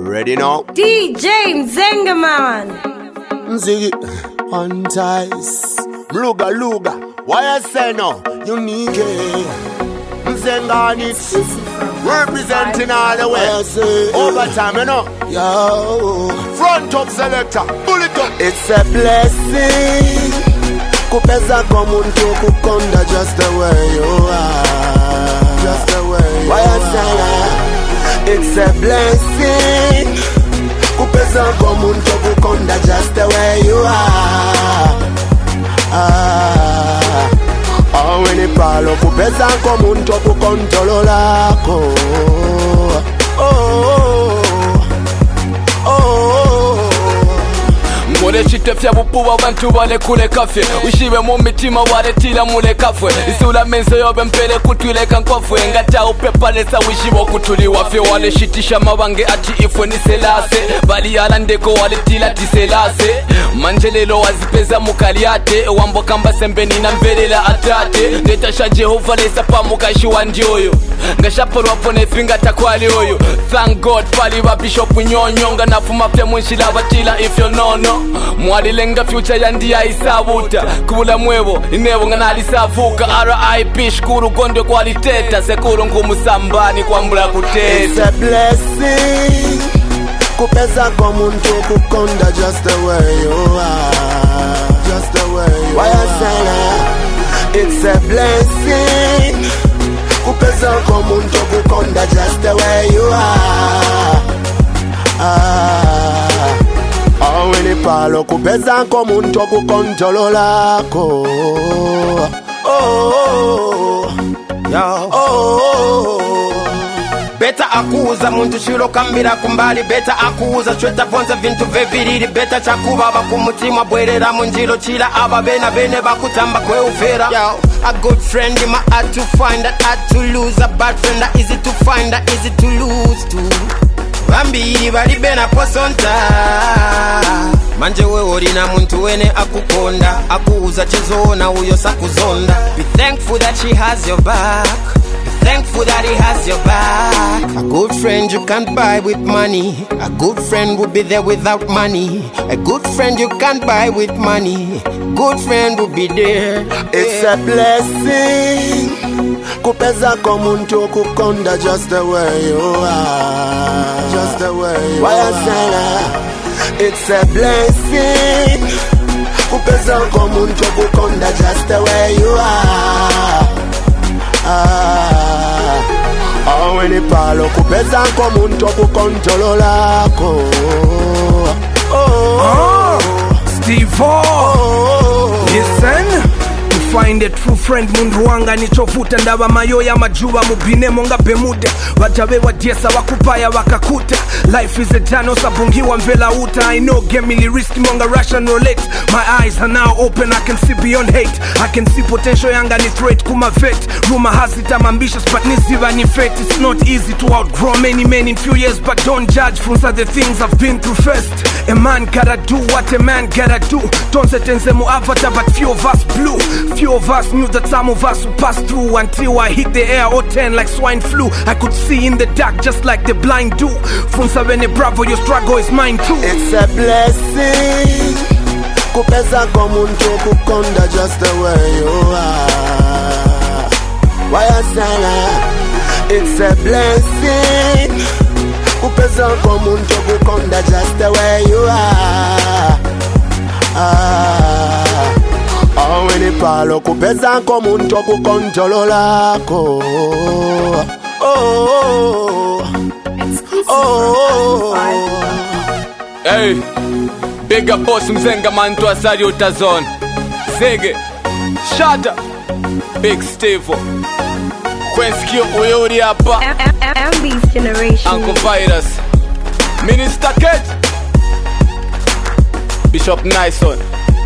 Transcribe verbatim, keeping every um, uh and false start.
Ready now? D J Mzengaman. Mzigi on ties. Luga luga. Why I say no? Unique. Mzengani. Representing all the way. Overtime, you know. Yo. Front up selector. Pull it up. It's a blessing. Kupeza komuntu kukonda just the way you are. Just the way you Why are. I say that? It's a blessing. Kupeza komuntu kukonda just the way you are. Ah. Oh, when it palo kupeza komuntu kukontolola ko. Oh. Oh. Mure chitefya bupuwa bantu bale kule kafye Ushibe mu mitima waretila mule kafwe Isula menzo yobe mpele kutwileka nkofwe Ngata upepalesa wishibo kutuli wafye Wale shitisha mawange ati ifwe ni selase Bali alandeko wale tila tiselase Manjelelo wazipeza mukaliate Wambo kamba sembeni na mbelela atate Netasha Jehova lesa pa mukashi wanjoyo Ngashaporo wapone finga takwali oyo Thank God pali wa bishop nyonyonga Nafuma pya mwenshila watila if you know no Mwalilenga future yandi ya isabuta Kubula mwevo, inevo nga nalisavuka R I P shkuru gondwe kwa liteta Sekuru ngumu sambani kwa mbula kuteta It's a blessing Kupeza komuntu kukonda just the way you are. Just the way you Why are. I say that? It's a blessing Kupeza komuntu kukonda just the way you are. Ah. Oh, when it palo kupeza komuntu kukontolola ko. Oh, yo. Oh. Beta akuza muntu shiro kambira kumbali Beta akuza chweta ponza vintu veviriri Beta chakuba bakumutima bwerera munjiro chila aba bena bene bakutamba kwe ufera Yo, a good friend ima hard to find that hard to lose A bad friend that easy to find that easy to lose too Bambiri bali bena posonta Manje we orina muntu wene akukonda Akuuza chezona uyo sakuzonda Be thankful that she has your back Thankful that he has your back. A good friend you can't buy with money. A good friend will be there without money. A good friend you can't buy with money. Good friend will be there. It's a blessing. Kupeza komuntu kukonda just the way you are. Just the way you Why are. I say that? It's a blessing. Kupeza komuntu kukonda just the way you are. Ah, oh, when it palo kupeza komuntu kukontolola ko. Oh, oh, Steve-O, oh, listen. To find a true friend mundu wanga nichovuta ndaba mayoya majuba mubine monga bemuda Wajabe wadiesa wakupaya wakakuta Life is a jano sabungiwa mvela uta I know game ili risky monga Russian roulette My eyes are now open I can see beyond hate I can see potential yanga ni threat kuma vet Rumor has it I'm ambitious but niziva ni fate It's not easy to outgrow many men in few years But don't judge from the things I've been through first A man gotta do what a man gotta do Don't set mu avatar but few of us blue Few of us knew that some of us would pass through Until I hit the air or ten like swine flu I could see in the dark just like the blind do Funsa vene bravo, your struggle is mine too It's a blessing Kupeza komuntu kukonda just the way you are. Why I say that? It's a blessing Kupeza komuntu kukonda just the way you are. Ah. Oh, when it palo kupeza komuntu kukontolola ko. Oh, oh, oh. Hey, big up boss Mzengaman to Asari Utazon Zege, Shada, Big Steve-O Kwenskio uyuri hapa M B's generation Uncle Virus Minister Kate Bishop Nyson